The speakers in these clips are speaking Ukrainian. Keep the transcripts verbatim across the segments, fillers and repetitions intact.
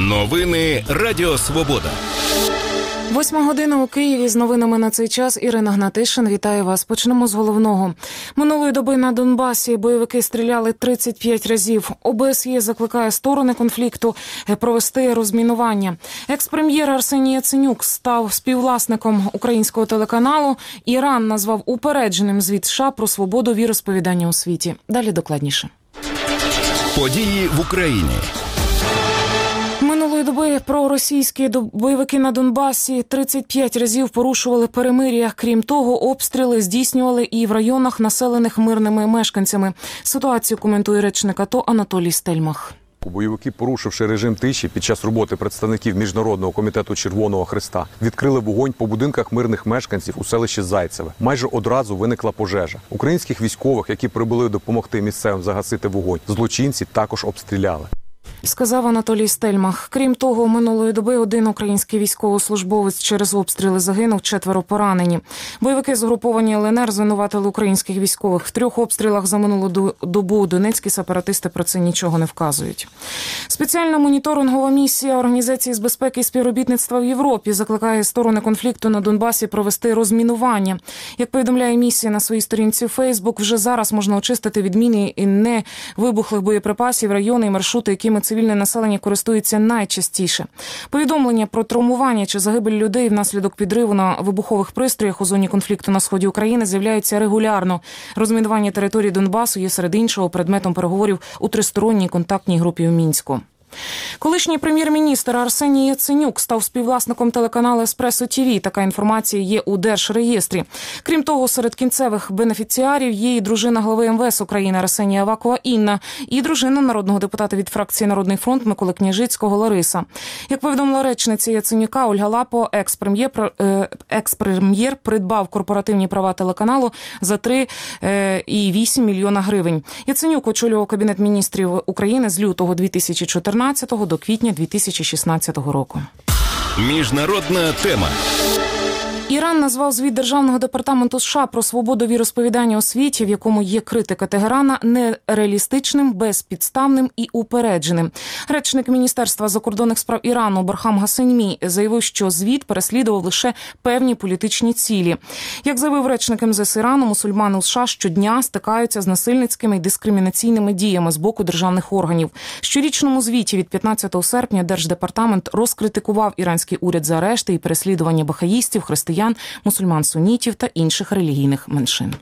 Новини Радіо Свобода. Восьма година у Києві. З новинами на цей час Ірина Гнатишин. Вітаю вас. Почнемо з головного. Минулої доби на Донбасі бойовики стріляли тридцять п'ять разів. О Б С Є закликає сторони конфлікту провести розмінування. Екс-прем'єр Арсеній Яценюк став співвласником українського телеканалу. Іран назвав упередженим звіт США про свободу віросповідання у світі. Далі докладніше. Події в Україні. Минулої доби проросійські бойовики на Донбасі тридцять п'ять разів порушували перемир'я. Крім того, обстріли здійснювали і в районах, населених мирними мешканцями. Ситуацію коментує речник АТО Анатолій Стельмах. Бойовики, порушивши режим тиші під час роботи представників Міжнародного комітету Червоного Хреста, відкрили вогонь по будинках мирних мешканців у селищі Зайцеве. Майже одразу виникла пожежа. Українських військових, які прибули допомогти місцевим загасити вогонь, злочинці також обстріляли. Сказав Анатолій Стельмах. Крім того, минулої доби один український військовослужбовець через обстріли загинув, четверо поранені. Бойовики з угруповання Л Н Р звинуватили українських військових в трьох обстрілах за минулу добу. Донецькі сепаратисти про це нічого не вказують. Спеціальна моніторингова місія Організації з безпеки і співробітництва в Європі закликає сторони конфлікту на Донбасі провести розмінування. Як повідомляє місія на своїй сторінці у Фейсбук, вже зараз можна очистити від міни і невибухлих боєприпасів райони і маршрути, якими цивільне населення користується найчастіше. Повідомлення про травмування чи загибель людей внаслідок підриву на вибухових пристроях у зоні конфлікту на сході України з'являються регулярно. Розмінування території Донбасу є серед іншого предметом переговорів у тристоронній контактній групі у Мінську. Колишній прем'єр-міністр Арсеній Яценюк став співвласником телеканалу Еспресо Ті Ві. Така інформація є у Держреєстрі. Крім того, серед кінцевих бенефіціарів є і дружина глави Ем Ве Ес України Арсенія Авакова Інна, і дружина народного депутата від фракції «Народний фронт» Миколи Княжицького Лариса. Як повідомила речниця Яценюка Ольга Лапо, екс-прем'єр, екс-прем'єр придбав корпоративні права телеканалу за три цілих вісім мільйона гривень. Яценюк очолював Кабінет міністрів України з лютого дві тисячі чотирнадцятого до квітня дві тисячі шістнадцятого року. Міжнародна тема. Іран назвав звіт Державного департаменту США про свободу віросповідання у світі, в якому є критика Тегерана, нереалістичним, безпідставним і упередженим. Речник Міністерства закордонних справ Ірану Бархам Гассемі заявив, що звіт переслідував лише певні політичні цілі. Як заявив речник Ем Зе Ес Ірану, мусульмани у США щодня стикаються з насильницькими і дискримінаційними діями з боку державних органів. В щорічному звіті від п'ятнадцятого серпня Держдепартамент розкритикував іранський уряд за арешти і переслідування бахаїстів, християн, мусульман-сунітів та інших релігійних меншин.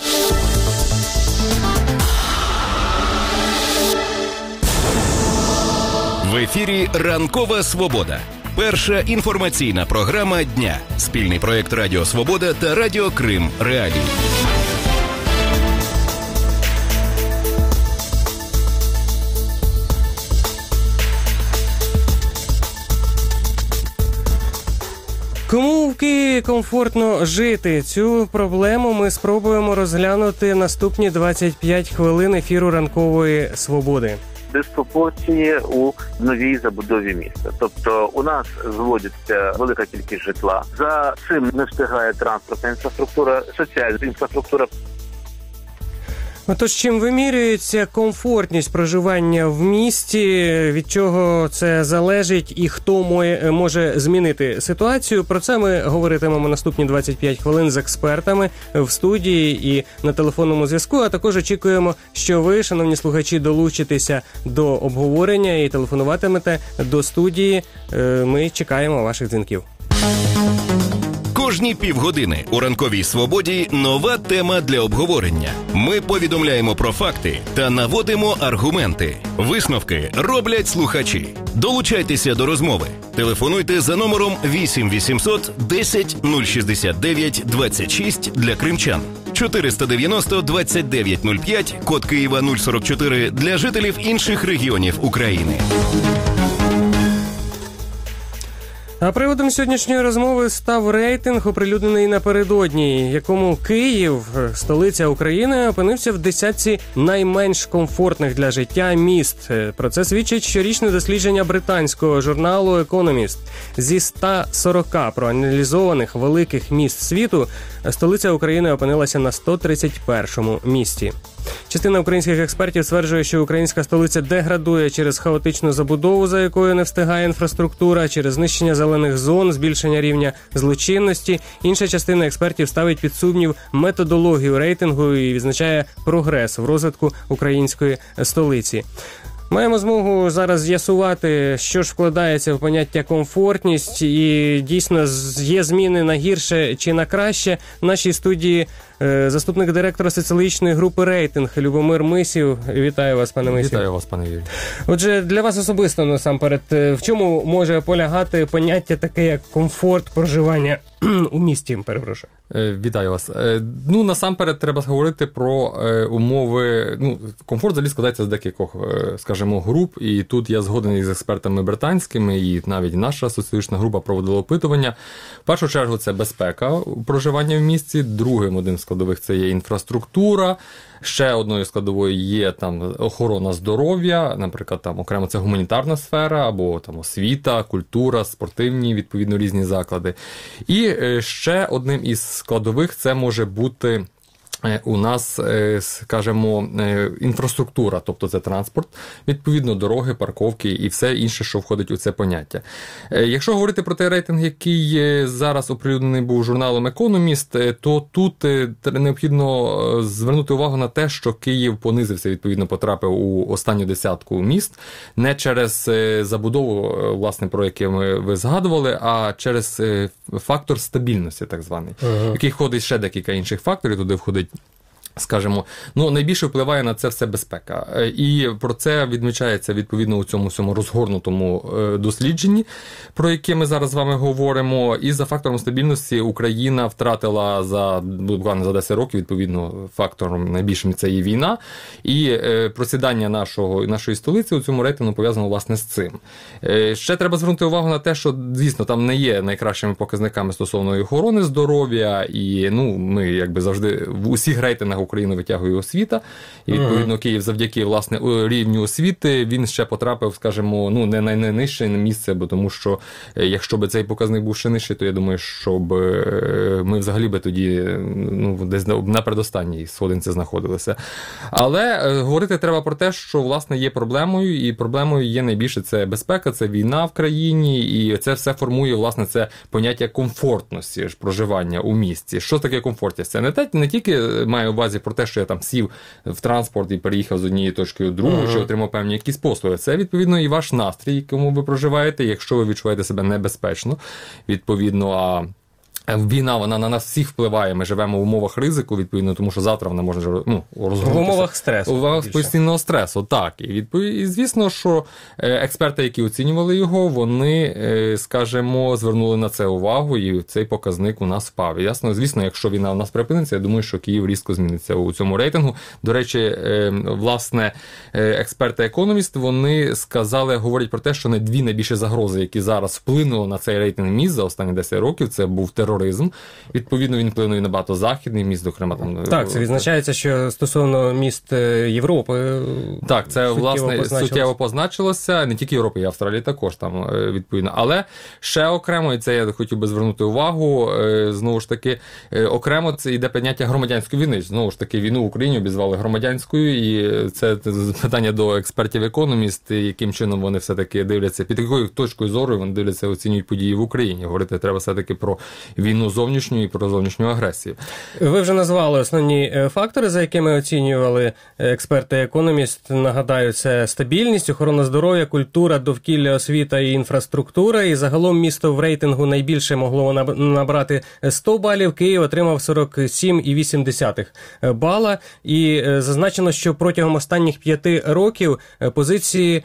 В ефірі «Ранкова Свобода». Перша інформаційна програма дня. Спільний проєкт Радіо Свобода та Радіо Крим Реалії. Кому в Києві комфортно жити? Цю проблему ми спробуємо розглянути наступні двадцять п'ять хвилин ефіру «Ранкової Свободи». Диспропорції у новій забудові міста. Тобто у нас зводиться велика кількість житла. За цим не встигає транспортна інфраструктура, соціальна інфраструктура. Отож, чим вимірюється комфортність проживання в місті, від чого це залежить і хто може змінити ситуацію? Про це ми говоритимемо наступні двадцять п'ять хвилин з експертами в студії і на телефонному зв'язку, а також очікуємо, що ви, шановні слухачі, долучитеся до обговорення і телефонуватимете до студії. Ми чекаємо ваших дзвінків. Кожні півгодини у «Ранковій Свободі» нова тема для обговорення. Ми повідомляємо про факти та наводимо аргументи. Висновки роблять слухачі. Долучайтеся до розмови. Телефонуйте за номером вісім вісімсот десять нуль шістдесят дев'ять двадцять шість для кримчан. чотириста дев'яносто двадцять дев'ять нуль п'ять, код Києва нуль сорок чотири для жителів інших регіонів України. А приводом сьогоднішньої розмови став рейтинг, оприлюднений напередодні, якому Київ, столиця України, опинився в десятці найменш комфортних для життя міст. Про це свідчить щорічне дослідження британського журналу «Економіст». Зі ста сорока проаналізованих великих міст світу столиця України опинилася на сто тридцять першому місці. Частина українських експертів стверджує, що українська столиця деградує через хаотичну забудову, за якою не встигає інфраструктура, через знищення зелених зон, збільшення рівня злочинності. Інша частина експертів ставить під сумнів методологію рейтингу і відзначає прогрес в розвитку української столиці. Маємо змогу зараз з'ясувати, що ж вкладається в поняття комфортність, і дійсно є зміни на гірше чи на краще. В нашій студії е, заступник директора соціологічної групи «Рейтинг» Любомир Мисів. Вітаю вас, пане Мисів. Вітаю вас, пане Юрій. Отже, для вас особисто, насамперед, в чому може полягати поняття таке, як комфорт проживання у місті, перепрошую? Вітаю вас. Ну, насамперед, треба говорити про умови. Ну, комфорт взагалі складається з декількох, скажімо, груп, і тут я згоден із експертами британськими, і навіть наша соціологічна група проводила опитування. В першу чергу, це безпека проживання в місті, другим одним з складових це є інфраструктура, ще одною складовою є там охорона здоров'я, наприклад, там окремо це гуманітарна сфера, або там освіта, культура, спортивні, відповідно, різні заклади. І ще одним із складових це може бути у нас, скажімо, інфраструктура, тобто це транспорт, відповідно, дороги, парковки і все інше, що входить у це поняття. Якщо говорити про той рейтинг, який зараз оприлюднений був журналом «Економіст», то тут необхідно звернути увагу на те, що Київ понизився, відповідно, потрапив у останню десятку міст, не через забудову, власне, про яке ви згадували, а через фактор стабільності, так званий, ага. який входить ще декілька інших факторів, туди входить, скажімо, ну, найбільше впливає на це все безпека. І про це відмічається, відповідно, у цьому всьому розгорнутому дослідженні, про яке ми зараз з вами говоримо. І за фактором стабільності Україна втратила за, буквально за десять років, відповідно, фактором найбільшим це є війна. І просідання нашого, нашої столиці у цьому рейтингу пов'язано, власне, з цим. Ще треба звернути увагу на те, що, звісно, там не є найкращими показниками стосовно охорони здоров'я. І, ну, ми, якби завжди, в усіх рейтингах Україну витягує освіта, і, відповідно, Київ завдяки, власне, рівню освіти, він ще потрапив, скажімо, ну, не на найнижче місце, бо тому що, якщо б цей показник був ще нижчий, то я думаю, що б ми взагалі би тоді, ну, десь на передостанній сходинці знаходилися. Але говорити треба про те, що, власне, є проблемою, і проблемою є найбільше це безпека, це війна в країні, і це все формує, власне, це поняття комфортності ж проживання у місті. Що таке комфортність? Це не, те, не тільки має увазі про те, що я там сів в транспорт і переїхав з однієї точки в другу, uh-huh. чи отримав певні якісь послуги. Це, відповідно, і ваш настрій, якому ви проживаєте, якщо ви відчуваєте себе небезпечно, відповідно, а війна, вона на нас всіх впливає, ми живемо в умовах ризику, відповідно, тому що завтра вона може, ну, розгорнутися. В умовах стресу. В умовах постійного стресу, так. І, відповідно, і звісно, що експерти, які оцінювали його, вони, скажімо, звернули на це увагу, і цей показник у нас впав. І ясно, звісно, якщо війна у нас припиниться, я думаю, що Київ різко зміниться у цьому рейтингу. До речі, власне, експерти «Економіст», вони сказали, говорять про те, що не дві найбільші загрози, які зараз вплинули на цей рейтинг міст за останні десять років, це був терор. Відповідно, він вплинув і на багато західних міст, зокрема там. Так, це відзначається, що стосовно міст Європи. Так, це, власне, позначилось. суттєво позначилося, не тільки Європи, і Австралії також там, відповідно. Але ще окремо, і це я хотів би звернути увагу, знову ж таки, окремо це йде поняття громадянської війни. Знову ж таки, війну в Україні обізвали громадянською, і це питання до експертів «Економіст», яким чином вони все-таки дивляться, під якою точкою зору вони дивляться, оцінюють події в Україні. Говорити треба все-таки про війну зовнішню і про зовнішню агресію. Ви вже назвали основні фактори, за якими оцінювали експерти «Економіст». Нагадаю, це стабільність, охорона здоров'я, культура, довкілля, освіта і інфраструктура. І загалом місто в рейтингу найбільше могло набрати сто балів. Київ отримав сорок сім цілих вісім десятих бала. І зазначено, що протягом останніх п'яти років позиції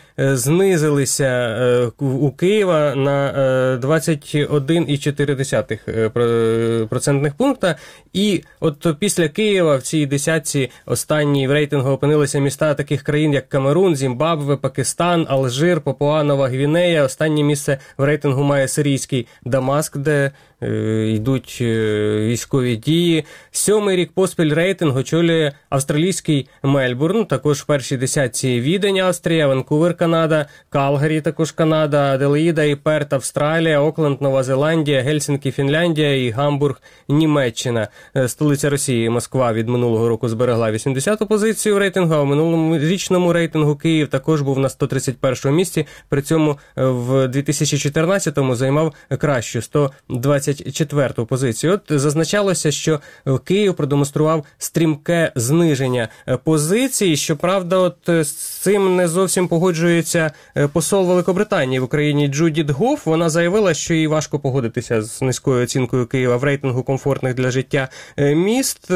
знизилися у Києва на двадцять один цілих чотири десятих процентних пункта. І от після Києва в цій десятці останній в рейтингу опинилися міста таких країн, як Камерун, Зімбабве, Пакистан, Алжир, Папуа-Нова Гвінея. Останнє місце в рейтингу має сирійський Дамаск, де йдуть військові дії. Сьомий рік поспіль рейтинг очолює австралійський Мельбурн, також в першій десятці Відень, Австрія, Ванкувер, Канада, Калгарі, також Канада, Аделаїда і Перт, Австралія, Окленд, Нова Зеландія, Гельсінкі, Фінляндія і Гамбург, Німеччина. Столиця Росії, Москва, від минулого року зберегла вісімдесяту позицію рейтингу, а в минулому річному рейтингу Київ також був на сто тридцять першому місці, при цьому в дві тисячі чотирнадцятому займав кращу сто двадцять четверту позицію. От зазначалося, що Київ продемонстрував стрімке зниження позицій. Щоправда, от з цим не зовсім погоджується посол Великобританії в Україні Джудіт Гофф. Вона заявила, що їй важко погодитися з низькою оцінкою Києва в рейтингу комфортних для життя міст.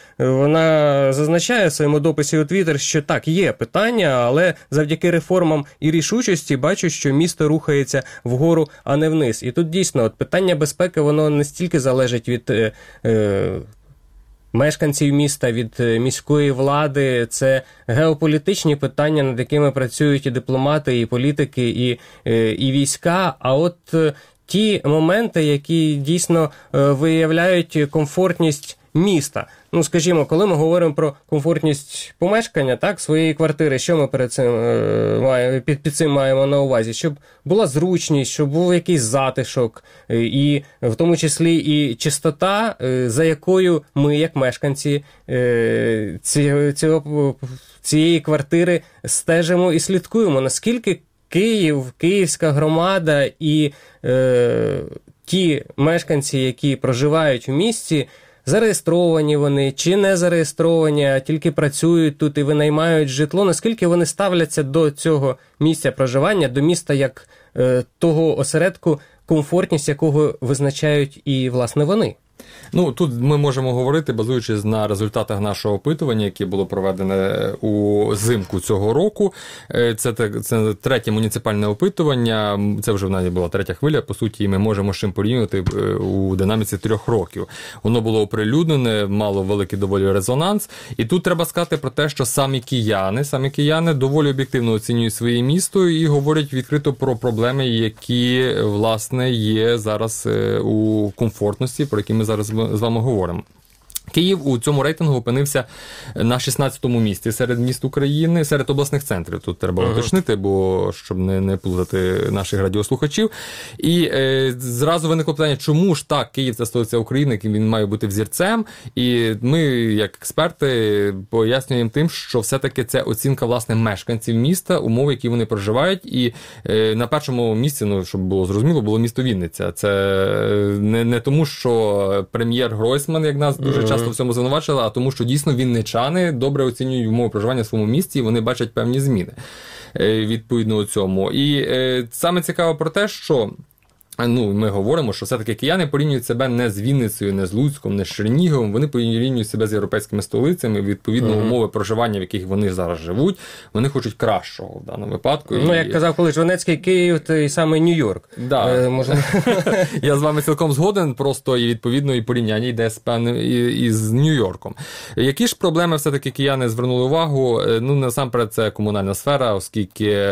Вона зазначає в своєму дописі у Твіттер, що так, є питання, але завдяки реформам і рішучості бачу, що місто рухається вгору, а не вниз. І тут дійсно от питання безпеки, воно не стільки залежить від е, е, мешканців міста, від міської влади. Це геополітичні питання, над якими працюють і дипломати, і політики, і, е, і війська. А от е, ті моменти, які дійсно е, виявляють комфортність міста. Ну, скажімо, коли ми говоримо про комфортність помешкання, так, своєї квартири, що ми перед цим е, маємо, під, під цим маємо на увазі? Щоб була зручність, щоб був якийсь затишок, е, і в тому числі і чистота, е, за якою ми, як мешканці е, ці, цього, цієї квартири, стежимо і слідкуємо. Наскільки Київ, київська громада і е, ті мешканці, які проживають в місті, зареєстровані вони чи не зареєстровані, а тільки працюють тут і винаймають житло, наскільки вони ставляться до цього місця проживання, до міста як е, того осередку, комфортність якого визначають і, власне, вони? Ну, тут ми можемо говорити, базуючись на результатах нашого опитування, яке було проведене у зимку цього року. Це, це третє муніципальне опитування, це вже в нас була третя хвиля, по суті, і ми можемо з чим порівнювати у динаміці трьох років. Воно було оприлюднене, мало великий доволі резонанс. І тут треба сказати про те, що самі кияни, самі кияни доволі об'єктивно оцінюють своє місто і говорять відкрито про проблеми, які, власне, є зараз у комфортності, про які ми зараз з вами говоримо. Київ у цьому рейтингу опинився на шістнадцятому місці серед міст України, серед обласних центрів. Тут треба uh-huh. уточнити, бо щоб не, не плутати наших радіослухачів. І е, зразу виникло питання, чому ж так Київ – це столиця України, він має бути взірцем. І ми, як експерти, пояснюємо тим, що все-таки це оцінка, власне, мешканців міста, умов, які вони проживають. І е, на першому місці, ну, щоб було зрозуміло, було місто Вінниця. Це не, не тому, що прем'єр Гройсман, як нас дуже часто часто в цьому звинувачили, а тому, що дійсно вінничани добре оцінюють умови проживання в своєму місті, і вони бачать певні зміни відповідно цьому. І е, саме цікаво про те, що ну, ми говоримо, що все-таки кияни порівнюють себе не з Вінницею, не з Луцьком, не з Черніговом, вони порівнюють себе з європейськими столицями, відповідно, uh-huh. умови проживання, в яких вони зараз живуть, вони хочуть кращого в даному випадку. Ну, і... як казав колись, Донецький Київ, то і саме Нью-Йорк. Да. Е, можна... Я з вами цілком згоден, просто і відповідно і порівняння йде з певним із Нью-Йорком. Які ж проблеми все-таки кияни звернули увагу? Ну, насамперед, це комунальна сфера, оскільки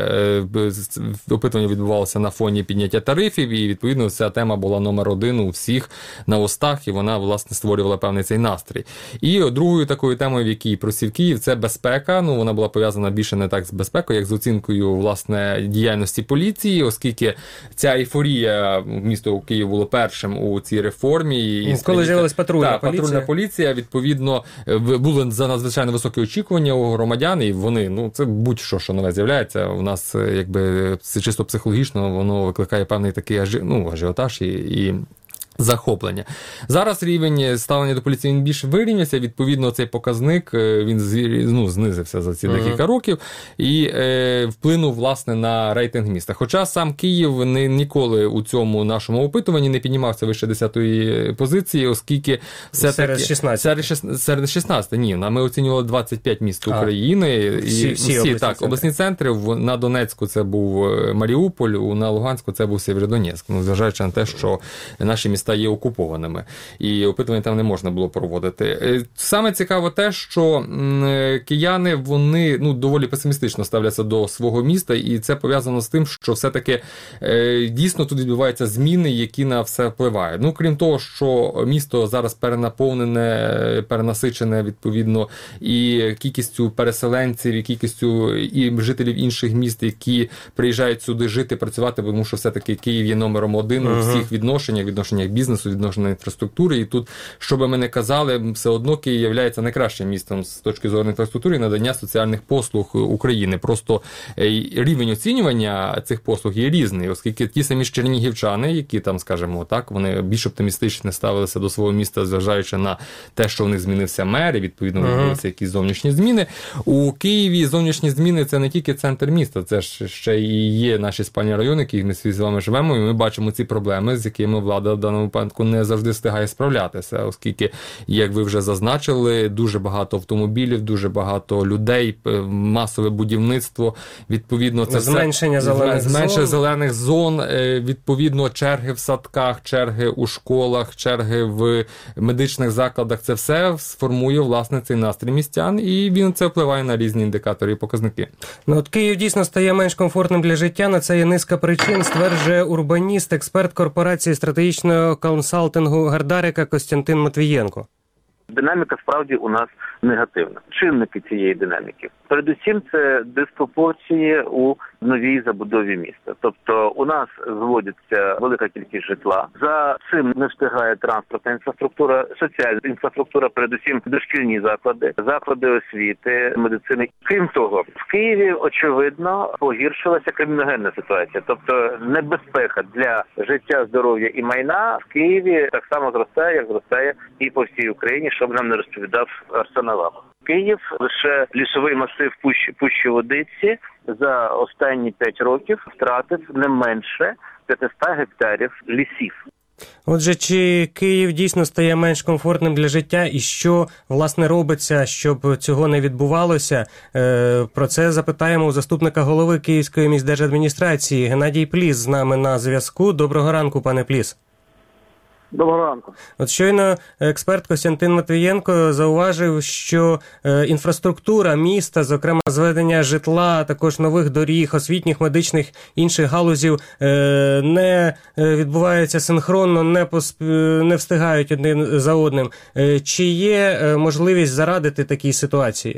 опитування відбувалося на фоні підняття тарифів, і відповідно, ця тема була номер один у всіх на устах, і вона, власне, створювала певний цей настрій. І другою такою темою, в якій просів Київ, це безпека. Ну, вона була пов'язана більше не так з безпекою, як з оцінкою, власне, діяльності поліції, оскільки ця ейфорія, місто Київ було першим у цій реформі. І коли з'явилась патрульна та, поліція. патрульна поліція, відповідно, були за надзвичайно високі очікування у громадян, і вони, ну, це будь-що, що нове з'являється. У нас, якби, чисто психологічно, воно викликає певний такий ажі... ну, ажіотаж і, і захоплення. Зараз рівень ставлення до поліції він більш вирівнявся, відповідно цей показник він ну, знизився за ці декілька uh-huh. років і е, вплинув, власне, на рейтинг міста. Хоча сам Київ не, ніколи у цьому нашому опитуванні не піднімався вище десятої позиції, оскільки все-таки... Серед шістнадцяти. Серед, серед шістнадцяти, ні. Ми оцінювали двадцять п'ять міст а, України. Всі, і, всі, всі обласні, так, центри. обласні центри. На Донецьку це був Маріуполь, на Луганську це був Сєвєродонецьк. Ну, зважаючи на те, що наші міста міста є окупованими. І опитування там не можна було проводити. Саме цікаво те, що кияни, вони ну, доволі песимістично ставляться до свого міста, і це пов'язано з тим, що все-таки дійсно тут відбуваються зміни, які на все впливають. Ну, крім того, що місто зараз перенаповнене, перенасичене, відповідно, і кількістю переселенців, і кількістю і жителів інших міст, які приїжджають сюди жити, працювати, тому що все-таки Київ є номером один у всіх відношеннях, відношеннях бізнесу, відношеннях інфраструктури. І тут, що би ми не казали, все одно Київ є найкращим містом з точки зору інфраструктури і надання соціальних послуг України. Просто рівень оцінювання цих послуг є різний, оскільки ті самі чернігівчани, які там, скажімо так, вони більш оптимістично ставилися до свого міста, зважаючи на те, що у них змінився мер, і відповідно відбулися якісь зовнішні зміни. У Києві зовнішні зміни – це не тільки центр міста, це ж ще і є наші спальні райони, які ми з вами живемо, і ми бачимо ці проблеми, з якими влада в даному випадку не завжди встигає справлятися, оскільки, як ви вже зазначили, дуже багато автомобілів, дуже багато людей, масове будівництво, відповідно, це зменшення все, зелених зменшення зон. зелених зон, відповідно, черги в садках, черги у школах, черги в медичних закладах, це все сформує, власне, цей настрій містян, і він це впливає на різні індикатори і показники. Ну, от Київ дійсно стає менш комфортним для життя, на це є низка причин, стверджує урбаніст, експерт корпорації стратегічного консалтингу Гардарика Костянтин Матвієнко. Динаміка справді у нас негативна. Чинники цієї динаміки. Передусім, це диспропорції у новій забудові міста. Тобто у нас зводиться велика кількість житла. За цим не встигає транспортна інфраструктура, соціальна інфраструктура, передусім дошкільні заклади, заклади освіти, медицини. Крім того, в Києві, очевидно, погіршилася криміногенна ситуація. Тобто небезпека для життя, здоров'я і майна в Києві так само зростає, як зростає і по всій Україні, щоб нам не розповідав Арсен Аваков. Київ, лише лісовий масив Пущі, Пущі Водиці за останні п'ять років втратив не менше п'ятсот гектарів лісів. Отже, чи Київ дійсно стає менш комфортним для життя і що, власне, робиться, щоб цього не відбувалося? Про це запитаємо у заступника голови Київської міськдержадміністрації. Геннадій Пліс з нами на зв'язку. Доброго ранку, пане Пліс. Доброго ранку. От щойно експерт Костянтин Матвієнко зауважив, що е, інфраструктура міста, зокрема зведення житла, а також нових доріг, освітніх, медичних, інших галузів е, не відбувається синхронно, не, посп... не встигають один за одним. Е, чи є е, можливість зарадити такій ситуації?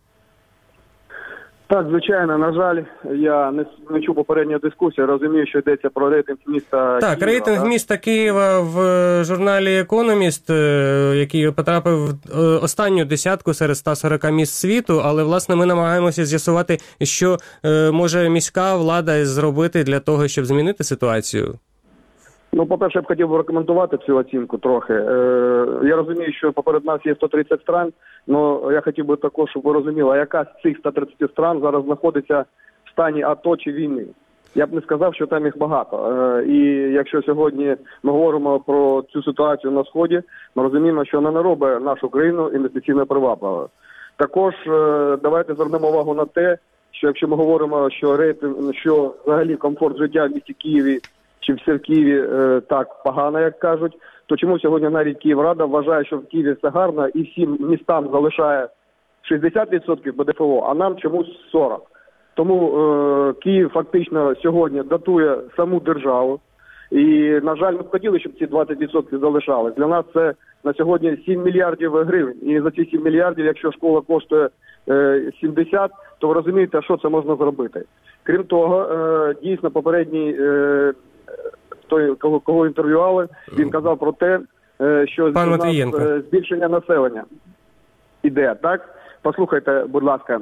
Так, звичайно, на жаль, я не, не чув попередньої дискусії, розумію, що йдеться про рейтинг міста Так, Києва. рейтинг так? міста Києва в журналі «Економіст», який потрапив в останню десятку серед ста сорока міст світу, але, власне, ми намагаємося з'ясувати, що може міська влада зробити для того, щоб змінити ситуацію. Ну, по-перше, я б хотів би рекомендувати цю оцінку трохи. Е, я розумію, що поперед нас є сто тридцять стран, але я хотів би також, щоб ви розуміли, а яка з цих ста тридцяти стран зараз знаходиться в стані АТО чи війни. Я б не сказав, що там їх багато. Е, і якщо сьогодні ми говоримо про цю ситуацію на Сході, ми розуміємо, що вона не робить нашу країну інвестиційно привабливою. Також е, давайте звернемо увагу на те, що якщо ми говоримо, що рейтинг, що взагалі комфорт життя в місті Києві чи все в Києві е, так погано, як кажуть, то чому сьогодні навіть Київрада вважає, що в Києві все гарно і всім містам залишає шістдесят відсотків ПДФО, а нам чомусь сорок відсотків. Тому е, Київ фактично сьогодні датує саму державу. І, на жаль, ми б хотіли, щоб ці двадцять відсотків залишались. Для нас це на сьогодні сім мільярдів гривень. І за ці сім мільярдів, якщо школа коштує е, сімдесят, то ви розумієте, що це можна зробити. Крім того, е, дійсно попередній е, той, кого, кого інтерв'ювали, він казав про те, що Пан у нас збільшення населення іде, так? Послухайте, будь ласка,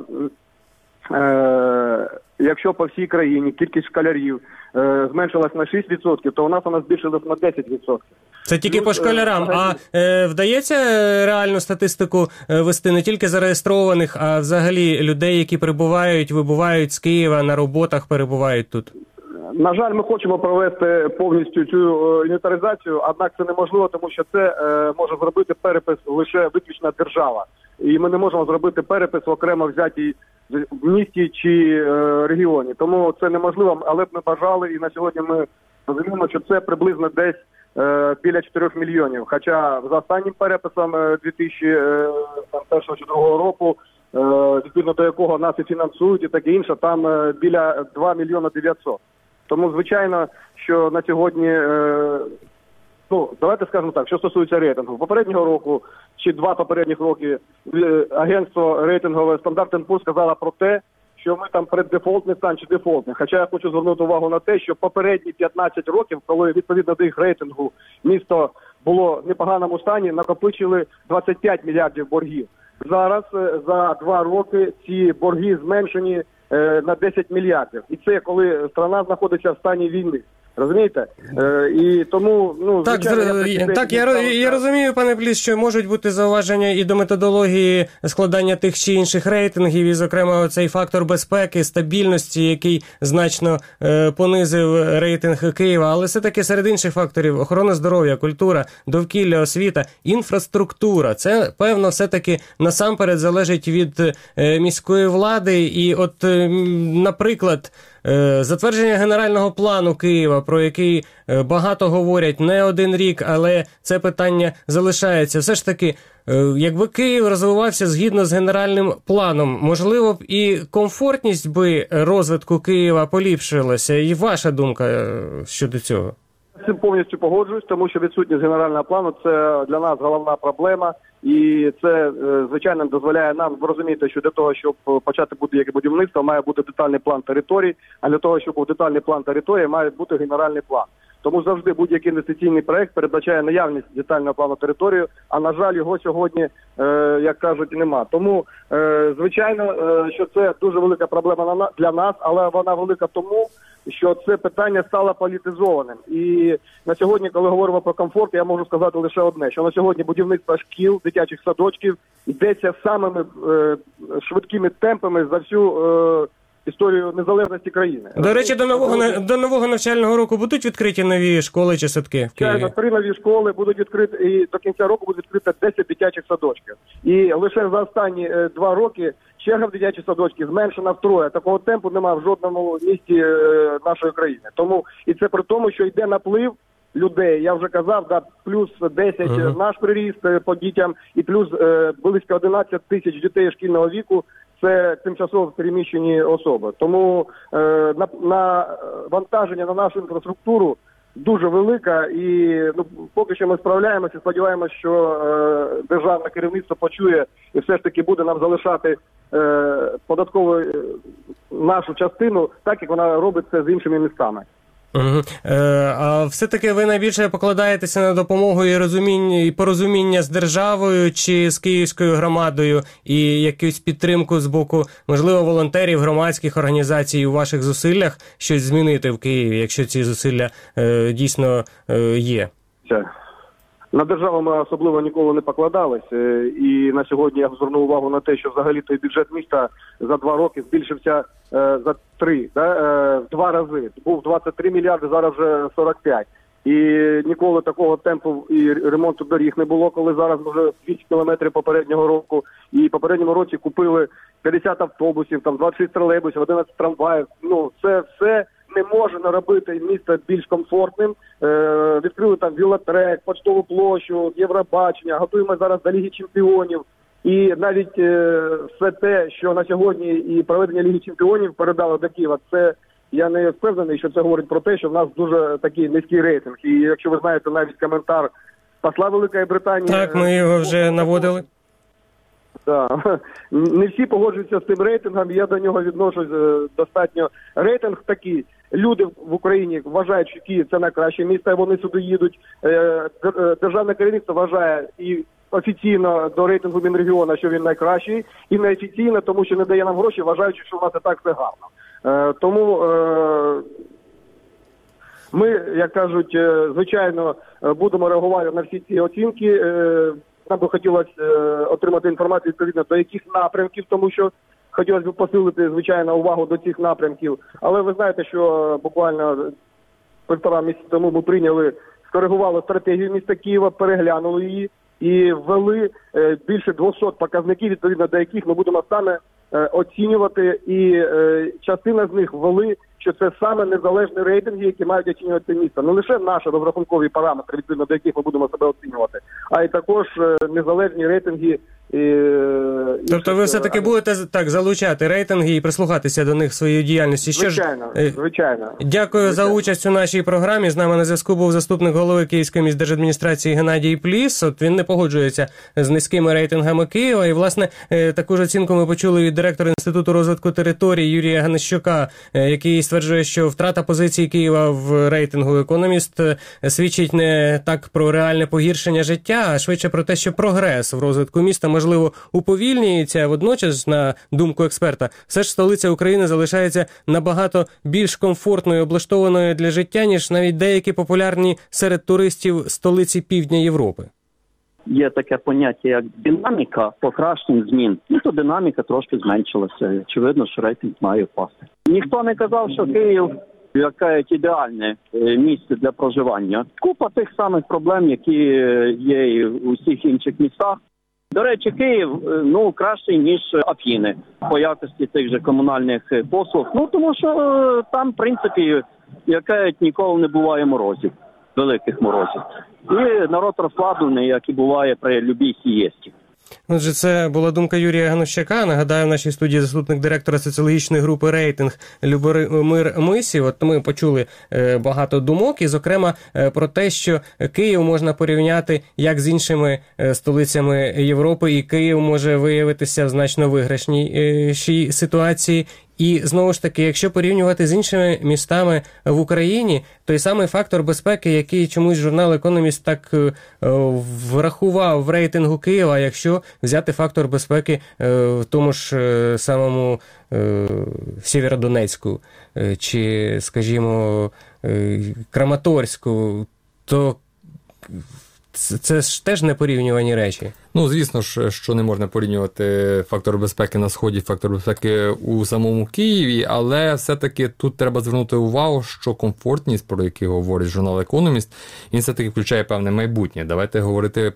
е, якщо по всій країні кількість школярів е, зменшилась на шість відсотків, то у нас вона збільшилась на десять відсотків. Це тільки ну, по школярам. А е, вдається реальну статистику вести не тільки зареєстрованих, а взагалі людей, які прибувають, вибувають з Києва, на роботах перебувають тут? На жаль, ми хочемо провести повністю цю інвентаризацію, однак це неможливо, тому що це е, може зробити перепис лише виключно держава. І ми не можемо зробити перепис в окремо взятій в місті чи е, регіоні. Тому це неможливо, але б ми бажали, і на сьогодні ми розуміємо, що це приблизно десь е, біля чотирьох мільйонів. Хоча за останнім переписом е, дві тисячі першого чи другого року, е, відповідно до якого нас і фінансують і таке інше, там е, біля два мільйони дев'ятсот. Тому, звичайно, що на сьогодні, е, ну, давайте скажемо так, що стосується рейтингу. Попереднього року, чи два попередніх роки, е, агентство рейтингове Standard енд Poor's сказало про те, що ми там преддефолтний стан чи дефолтний. Хоча я хочу звернути увагу на те, що попередні п'ятнадцять років, коли відповідно до їх рейтингу місто було в непоганому стані, накопичили двадцять п'ять мільярдів боргів. Зараз за два роки ці борги зменшені е, на десять мільярдів. І це коли страна знаходиться в стані війни. Розумієте? Е, і тому, ну, так, звичайно, я, я, так я, я розумію, пане Пліс, що можуть бути зауваження і до методології складання тих чи інших рейтингів, і, зокрема, цей фактор безпеки, стабільності, який значно е, понизив рейтинг Києва, але все-таки серед інших факторів охорона здоров'я, культура, довкілля, освіта, інфраструктура. Це, певно, все-таки насамперед залежить від е, міської влади. І от, е, наприклад, затвердження генерального плану Києва, про який багато говорять не один рік, але це питання залишається. Все ж таки, якби Київ розвивався згідно з генеральним планом, можливо б і комфортність би розвитку Києва поліпшилася. І ваша думка щодо цього? З цим повністю погоджуюсь, тому що відсутність генерального плану – це для нас головна проблема. І це, звичайно, дозволяє нам, ви розумієте, що для того, щоб почати будь-яке будівництво, має бути детальний план територій, а для того, щоб був детальний план території, має бути генеральний план. Тому завжди будь-який інвестиційний проект передбачає наявність детального плану території, а, на жаль, його сьогодні, е, як кажуть, нема. Тому, е, звичайно, е, що це дуже велика проблема для нас, але вона велика тому, що це питання стало політизованим. І на сьогодні, коли говоримо про комфорт, я можу сказати лише одне, що на сьогодні будівництво шкіл, дитячих садочків йдеться самими е, швидкими темпами за всю е, історію незалежності країни. До речі, до нового, до нового навчального року будуть відкриті нові школи чи садки в Києві? Три нові школи будуть відкриті, і до кінця року буде відкрито десять дитячих садочків. І лише за останні е, два роки черга в дитячі садочки зменшена втроє. Такого темпу немає в жодному місті е, нашої країни. Тому, і це при тому, що йде наплив людей. Я вже казав, да, плюс десять uh-huh. наш приріст е, по дітям, і плюс е, близько одинадцять тисяч дітей шкільного віку. Це тимчасово переміщені особи. Тому е, на, на вантаження на нашу інфраструктуру дуже велика, і ну, поки що ми справляємося, сподіваємося, що е, державне керівництво почує і все ж таки буде нам залишати е, податкову е, нашу частину, так як вона робить це з іншими містами. Угу. Е, а все-таки ви найбільше покладаєтеся на допомогу і розуміння, і порозуміння з державою чи з київською громадою, і якусь підтримку з боку, можливо, волонтерів, громадських організацій у ваших зусиллях щось змінити в Києві, якщо ці зусилля е, дійсно е, є? На державу ми особливо ніколи не покладалися, і на сьогодні я звернув увагу на те, що взагалі той бюджет міста за два роки збільшився е, за три, да, е, в два рази. Був двадцять три мільярди, зараз вже сорок п'ять. І ніколи такого темпу і ремонту доріг не було, коли зараз вже двісті кілометрів попереднього року. І попередньому році купили п'ятдесят автобусів, там двадцять шість тролейбусів, одинадцять трамваїв. Ну, це все не може наробити місто більш комфортним. Е, відкрили там велотрек, Поштову площу, Євробачення, готуємо зараз до Ліги Чемпіонів. І навіть е, все те, що на сьогодні і проведення Ліги Чемпіонів передало до Києва, це я не впевнений, що це говорить про те, що в нас дуже такий низький рейтинг. І якщо ви знаєте навіть коментар посла Великої Британії... Так, ми його вже наводили. Так. Не всі погоджуються з тим рейтингом, я до нього відношусь достатньо. Рейтинг такий. Люди в Україні вважають, що Київ – це найкраще місто, і вони сюди їдуть. Державне керівництво вважає і офіційно до рейтингу Мінрегіону, що він найкращий, і неофіційно, тому що не дає нам гроші, вважаючи, що у нас і так все гарно. Тому ми, як кажуть, звичайно, будемо реагувати на всі ці оцінки. Нам би хотілося отримати інформацію відповідно до яких напрямків, тому що хотілося б посилити, звичайно, увагу до цих напрямків. Але ви знаєте, що буквально півтора місяця тому ми прийняли, скоригували стратегію міста Києва, переглянули її і ввели більше двісті показників, відповідно до яких ми будемо саме оцінювати. І частина з них ввели що це саме незалежні рейтинги, які мають оцінювати місто. Не лише наші розрахункові параметри, відповідно до яких ми будемо себе оцінювати, а й також незалежні рейтинги. І, тобто і, ви все-таки будете так залучати рейтинги і прислухатися до них в своїй діяльності? Що звичайно, ж, звичайно. Дякую звичайно. за участь у нашій програмі. З нами на зв'язку був заступник голови Київської міськдержадміністрації Геннадій Пліс. От він не погоджується з низькими рейтингами Києва. І, власне, таку ж оцінку ми почули від директора Інституту розвитку територій Юрія Ганищука, який стверджує, що втрата позиції Києва в рейтингу «Економіст» свідчить не так про реальне погіршення життя, а швидше про те, що прогрес в розвитку міста можливо уповільнюється. Водночас, на думку експерта, все ж столиця України залишається набагато більш комфортною, облаштованою для життя, ніж навіть деякі популярні серед туристів столиці Півдня Європи. Є таке поняття, як динаміка покращень змін. Ну, то динаміка трошки зменшилася. Очевидно, що рейтинг має впасти. Ніхто не казав, що Київ яке ідеальне місце для проживання. Купа тих самих проблем, які є і в усіх інших містах. До речі, Київ, ну, кращий, ніж Афіни по якості тих же комунальних послуг. Ну, тому що там, в принципі, яке ніколи не буває морозів, великих морозів. І народ розслаблений, як і буває при любій сієсті. Отже, це була думка Юрія Ганущака. Нагадаю, в нашій студії заступник директора соціологічної групи «Рейтинг» Любомир Мисів. От ми почули багато думок, і, зокрема, про те, що Київ можна порівняти як з іншими столицями Європи, і Київ може виявитися в значно виграшній ситуації. І, знову ж таки, якщо порівнювати з іншими містами в Україні, той самий фактор безпеки, який чомусь журнал «Економіст» так е, врахував в рейтингу Києва, якщо взяти фактор безпеки е, в тому ж е, самому е, Сєвєродонецьку е, чи, скажімо, е, Краматорську, то це, це ж теж непорівнювані речі. Ну, звісно ж, що не можна порівнювати фактор безпеки на Сході, фактор безпеки у самому Києві, але все-таки тут треба звернути увагу, що комфортність, про яку говорить журнал «Економіст», він все-таки включає певне майбутнє. Давайте говорити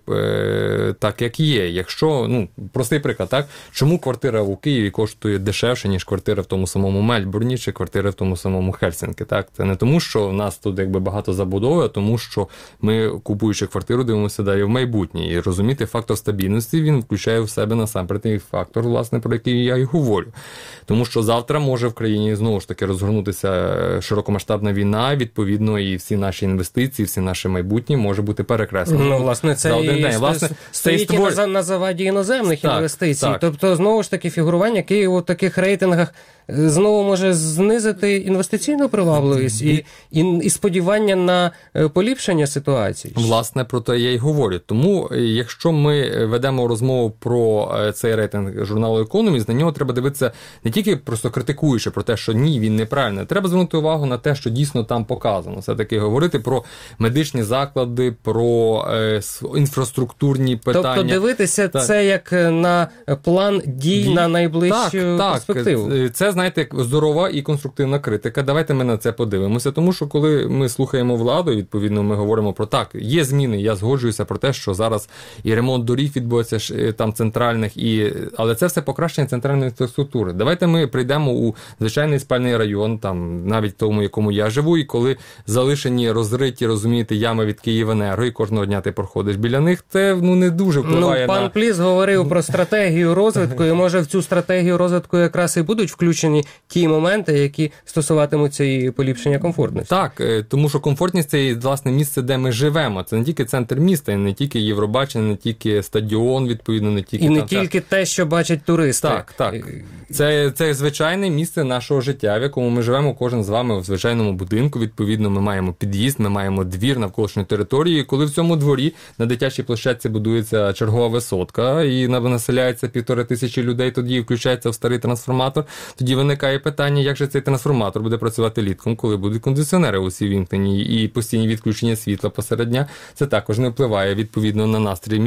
е, так, як є. Якщо, ну, простий приклад, так, чому квартира у Києві коштує дешевше, ніж квартира в тому самому Мельбурні чи квартира в тому самому Хельсинкі, так? Це не тому, що в нас тут якби багато забудови, а тому, що ми, купуючи квартиру, дивимося далі в майбутнє. І розуміти фактор стабільності, він включає в себе насамперед і фактор, власне, про який я і говорю. Тому що завтра може в країні знову ж таки розгорнутися широкомасштабна війна, відповідно, і всі наші інвестиції, всі наші майбутнє може бути перекреслено. Ну, власне, це і власне, стоїть створ... на, на заваді іноземних так, інвестицій. Так. Тобто, знову ж таки, фігурування Києва в таких рейтингах знову може знизити інвестиційну привабливість і, і, і сподівання на поліпшення ситуації. Власне, про те я й говорю. Тому, якщо ми ведемо розмову про цей рейтинг журналу «Економіст», на нього треба дивитися не тільки просто критикуючи про те, що ні, він неправильний. Треба звернути увагу на те, що дійсно там показано. Все-таки говорити про медичні заклади, про е, інфраструктурні питання. Тобто дивитися так. це як на план дій Ді... на найближчу так, перспективу. Так, це, знаєте, як здорова і конструктивна критика. Давайте ми на це подивимося, тому що коли ми слухаємо владу, відповідно, ми говоримо про так, є зміни, я згоджуюся про те, що зараз і ремонт доріг відбувається там центральних, і... але це все покращення центральної інфраструктури. Давайте ми прийдемо у звичайний спальний район, там навіть тому, якому я живу, і коли залишені, розриті, розумієте, ями від Київенерго, і кожного дня ти проходиш біля них, це ну, не дуже впливає ну, пан на... Пан Пліс говорив про стратегію розвитку, і може в цю стратегію розвитку якраз і будуть включені ті моменти, які стосуватимуться і поліпшення комфортності. Так, тому що комфортність – це, власне, місце, де ми живемо. Це не тільки центр міста, і не тільки Євробачення, не тільки стадіон, відповідно, не тільки... І не там, тільки те, що бачать туристи. Так, так. Це, це звичайне місце нашого життя, в якому ми живемо кожен з вами в звичайному будинку. Відповідно, ми маємо під'їзд, ми маємо двір навколишньої території. І коли в цьому дворі на дитячій площадці будується чергова висотка і населяється півтори тисячі людей, тоді включається в старий трансформатор, тоді виникає питання, як же цей трансформатор буде працювати літком, коли будуть кондиціонери усі вімкнені і постійні відключення світла посеред дня. Це також не впливає, відповідно, на настрій містян.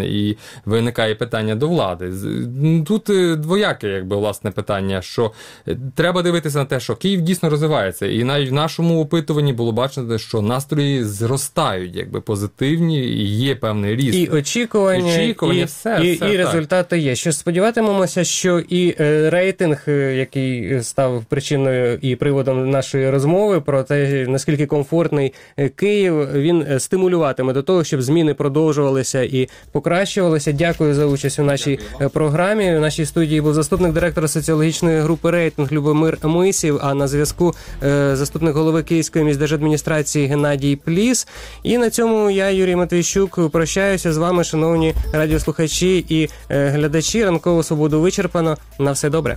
і виникає питання до влади. Тут двояке, якби, власне, питання, що треба дивитися на те, що Київ дійсно розвивається, і навіть в нашому опитуванні було бачити, що настрої зростають, якби, позитивні, і є певний ріст. І очікування, очікування і, все, і, все, і результати є. Що сподіватимемося, що і е, рейтинг, який став причиною і приводом нашої розмови про те, наскільки комфортний Київ, він стимулюватиме до того, щоб зміни продовжувалися і покращувалися. Дякую за участь у нашій Дякую. програмі. У нашій студії був заступник директора соціологічної групи «Рейтинг» Любомир Мисів, а на зв'язку е, заступник голови Київської міськдержадміністрації Геннадій Пліс. І на цьому я, Юрій Матвійчук, прощаюся з вами, шановні радіослухачі і е, глядачі. Ранкову свободу вичерпано. На все добре.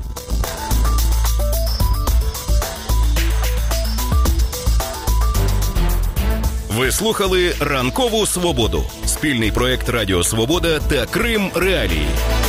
Ви слухали «Ранкову свободу» – спільний проєкт Радіо Свобода та Крим Реалії.